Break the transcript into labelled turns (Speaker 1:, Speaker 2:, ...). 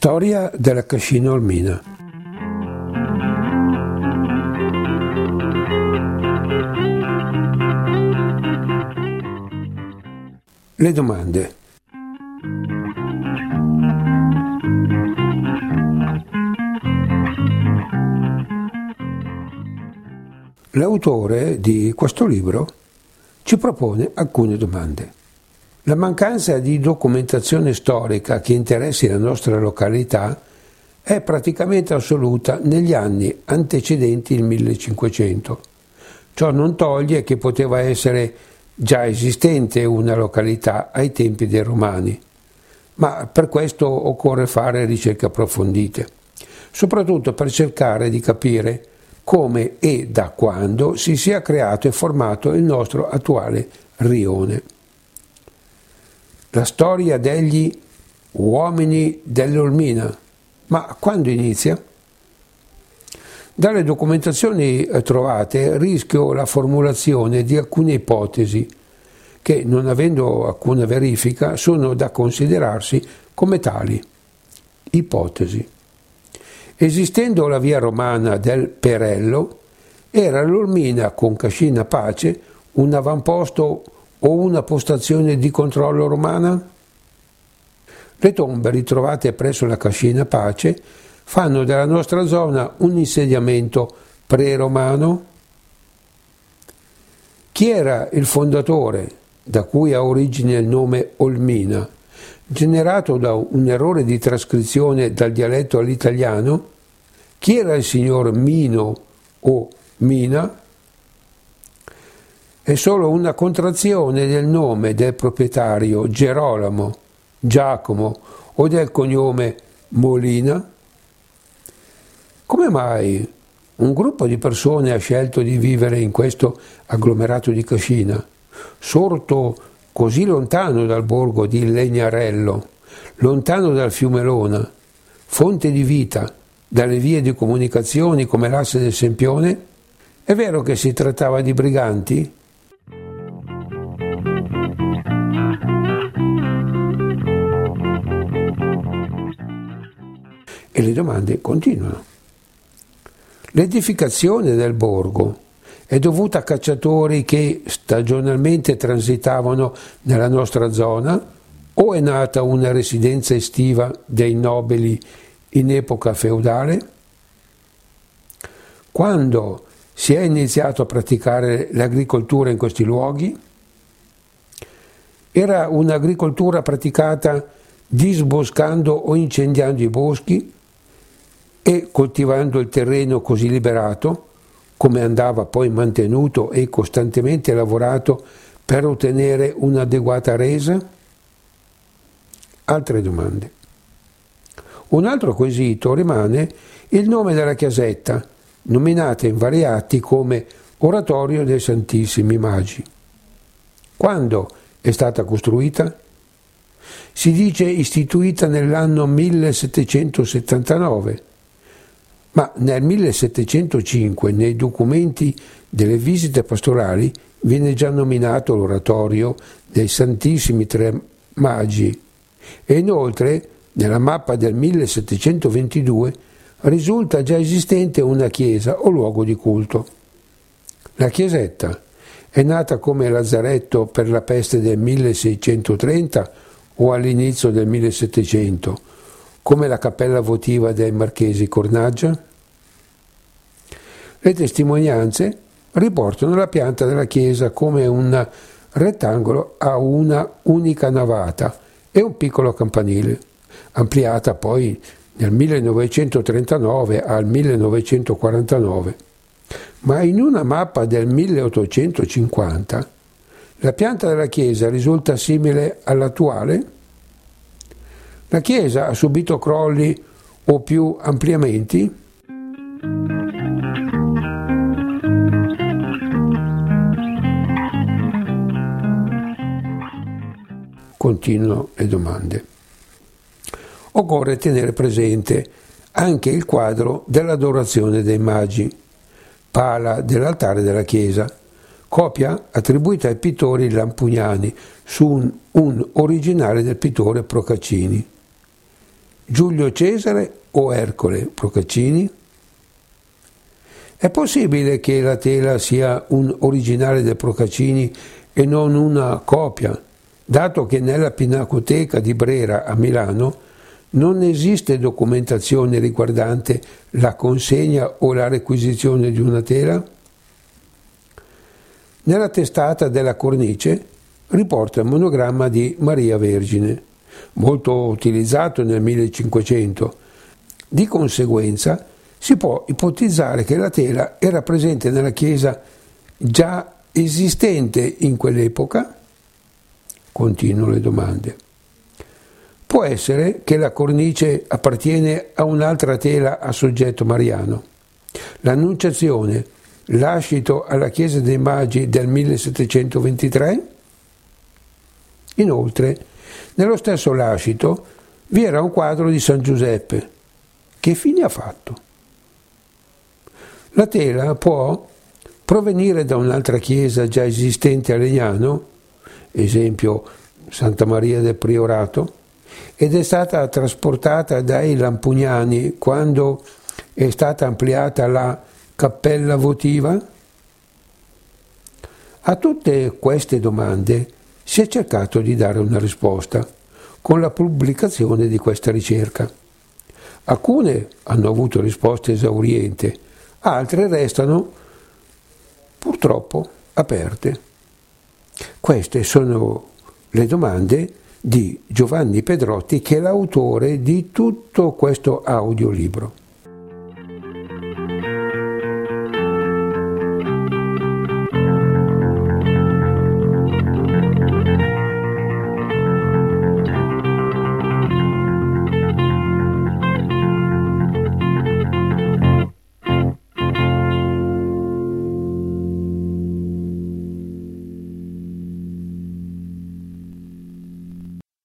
Speaker 1: Storia della cascina olmina. Le domande. L'autore di questo libro ci propone alcune domande. La mancanza di documentazione storica che interessi la nostra località è praticamente assoluta negli anni antecedenti il 1500. Ciò non toglie che poteva essere già esistente una località ai tempi dei Romani, ma per questo occorre fare ricerche approfondite, soprattutto per cercare di capire come e da quando si sia creato e formato il nostro attuale rione. La storia degli uomini dell'Olmina. Ma quando inizia? Dalle documentazioni trovate rischio la formulazione di alcune ipotesi che, non avendo alcuna verifica, sono da considerarsi come tali. Ipotesi. Esistendo la via romana del Perello, era l'Olmina con Cascina Pace un avamposto o una postazione di controllo romana? Le tombe ritrovate presso la Cascina Pace fanno della nostra zona un insediamento pre-romano? Chi era il fondatore, da cui ha origine il nome Olmina, generato da un errore di trascrizione dal dialetto all'italiano? Chi era il signor Mino o Mina? È solo una contrazione del nome del proprietario Gerolamo, Giacomo o del cognome Molina? Come mai un gruppo di persone ha scelto di vivere in questo agglomerato di Cascina, sorto così lontano dal borgo di Legnarello, lontano dal fiume Lona, fonte di vita, dalle vie di comunicazioni come l'asse del Sempione? È vero che si trattava di briganti? E le domande continuano. L'edificazione del borgo è dovuta a cacciatori che stagionalmente transitavano nella nostra zona o è nata una residenza estiva dei nobili in epoca feudale? Quando si è iniziato a praticare l'agricoltura in questi luoghi? Era un'agricoltura praticata disboscando o incendiando i boschi e coltivando il terreno così liberato, come andava poi mantenuto e costantemente lavorato per ottenere un'adeguata resa? Altre domande. Un altro quesito rimane il nome della chiesetta, nominata in vari atti come Oratorio dei Santissimi Magi. Quando è stata costruita? Si dice istituita nell'anno 1779, ma nel 1705 nei documenti delle visite pastorali viene già nominato l'Oratorio dei Santissimi Tre Magi e inoltre nella mappa del 1722 risulta già esistente una chiesa o luogo di culto. La chiesetta è nata come lazzaretto per la peste del 1630 o all'inizio del 1700, come la cappella votiva dei Marchesi Cornaggia? Le testimonianze riportano la pianta della chiesa come un rettangolo a una unica navata e un piccolo campanile, ampliata poi nel 1939 al 1949. Ma in una mappa del 1850 la pianta della chiesa risulta simile all'attuale? La chiesa ha subito crolli o più ampliamenti? Continuano le domande. Occorre tenere presente anche il quadro dell'adorazione dei magi, pala dell'altare della chiesa, copia attribuita ai pittori lampugnani su un originale del pittore Procaccini. Giulio Cesare o Ercole Procaccini? È possibile che la tela sia un originale del Procaccini e non una copia, dato che nella Pinacoteca di Brera a Milano non esiste documentazione riguardante la consegna o la requisizione di una tela? Nella testata della cornice riporta il monogramma di Maria Vergine, molto utilizzato nel 1500. Di conseguenza si può ipotizzare che la tela era presente nella chiesa già esistente in quell'epoca? Continuo le domande. Può essere che la cornice appartiene a un'altra tela a soggetto mariano. L'Annunciazione, lascito alla Chiesa dei Magi del 1723? Inoltre, nello stesso lascito vi era un quadro di San Giuseppe. Che fine ha fatto? La tela può provenire da un'altra chiesa già esistente a Legnano, esempio Santa Maria del Priorato, ed è stata trasportata dai Lampugnani quando è stata ampliata la cappella votiva? A tutte queste domande si è cercato di dare una risposta con la pubblicazione di questa ricerca. Alcune hanno avuto risposte esaurienti, altre restano purtroppo aperte. Queste sono le domande di Giovanni Pedrotti, che è l'autore di tutto questo audiolibro.